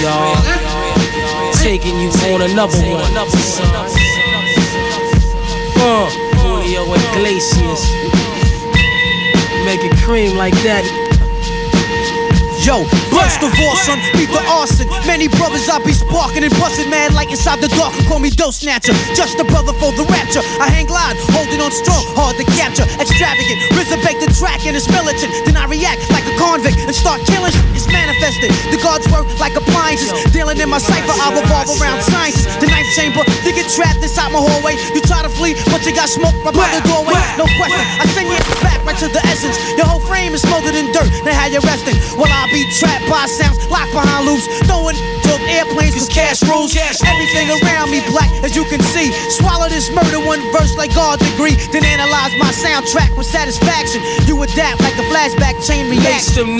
y'all. Taking you on another one. Julio Iglesias. Make it cream like that. Yo, first of all, son, beat the arson. Many brothers I be sparking and busting mad like inside the dark. Call me dough snatcher, just a brother for the rapture. I hang glide, holding on strong, hard to capture. Extravagant, resurrect the track and it's militant. Then I react like a convict and start killing. It's manifested. The gods work like appliances. Dealing in my cipher, I revolve around sciences. The ninth chamber, you get trapped inside my hallway. You try to flee, but you got smoked right by the doorway. No question, I send you back right to the essence. Your whole frame is smothered in dirt. Now how you resting? Well, I be trapped by sounds, locked behind loops, throwing to airplanes cause cash rules. Everything around me black as you can see. Swallow this murder one verse like God degree. Then analyze my soundtrack with satisfaction. You adapt like a flashback chain reaction.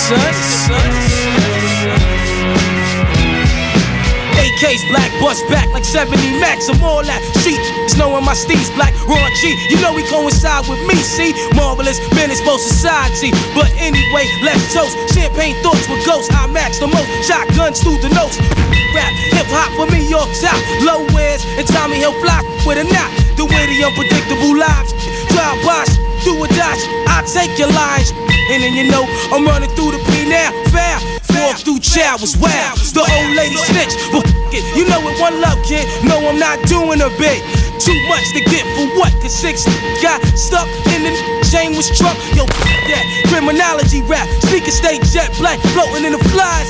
AK's black, bust back like 70 Max. I'm all that street, knowing my steez black, raw G. You know he coincide with me, see? Marvelous, menace for society. But anyway, let's toast. Champagne thoughts with ghosts. I max the most. Shotguns through the nose. Rap, hip hop for me, York top. Low wears and Tommy Hill fly with a knot. The witty, unpredictable lives. Drive by, do or die. I take your lines. And then you know I'm running through the P now. Foul. Walk through chow was wild. The old lady snitch, but f*** it. You know it, one love, kid. No, I'm not doing a bit. Too much to get for what? Cause 6 got stuck in the chain was struck. Yo, f*** that criminology rap. Speaker stay jet black, floating in the flies.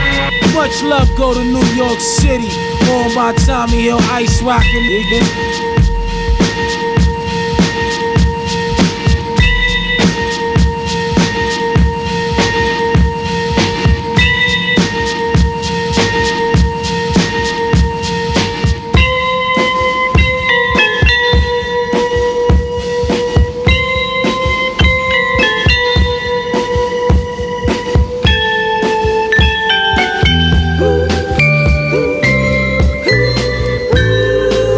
Much love go to New York City, owned by Tommy Hill, ice rockin', nigga.